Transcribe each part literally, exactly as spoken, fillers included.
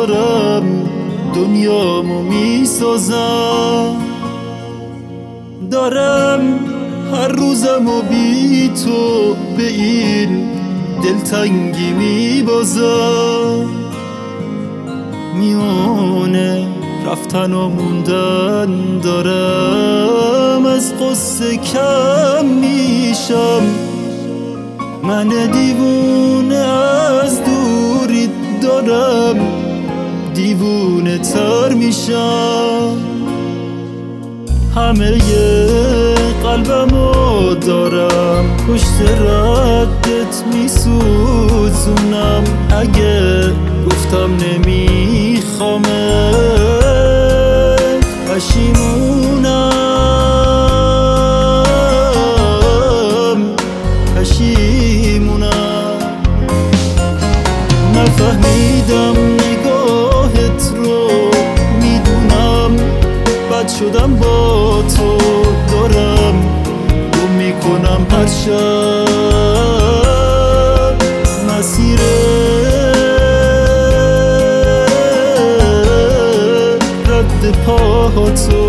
دارم دنیامو میسازم، دارم هر روزمو بی تو به این دلتنگی میبازم. میونه رفتن و موندن دارم، از قصه کم میشم. من دیوونه از دوری دارم دیوونه تر میشم. همه قلبمو دارم پشت ردت میسوزونم. اگه گفتم نمیخوامت پشیمونم پشیمونم. نفهمیدم نگاهت رو، میدونم بد شدم با تو، دارم گم میکنم هر شب مسیر رد پاهاتو.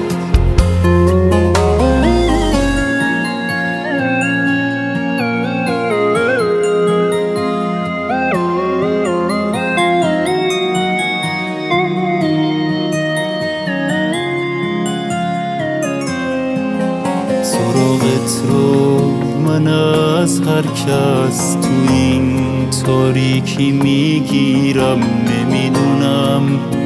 سراغت رو من از هر کس تو این تاریکی میگیرم. نمیدونم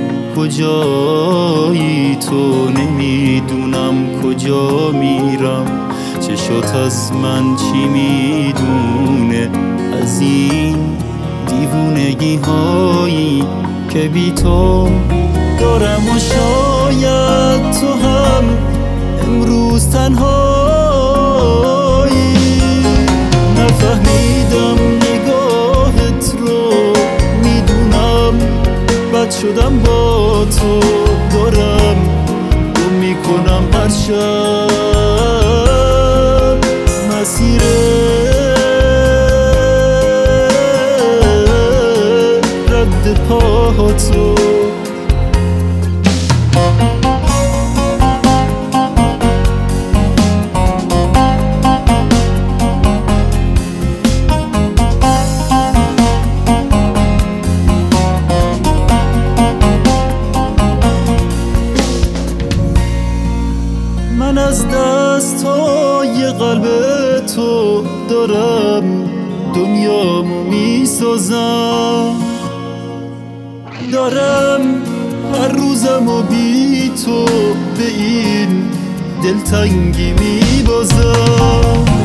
کجایی تو، نمیدونم کجا میرم. چشات از من چی میدونه از این دیوونگی هایی که بی تو دارم. و شاید تو هم امروز تنهایی. نفهمیدم نگاهت رو، میدونم بد شدم با تو، دارم گم میکنم هر شب مسیر رد پاهاتو. من از دستای قلب تو دارم دنیامو میسازم، دارم هر روزمو بی تو به این دلتنگی میبازم.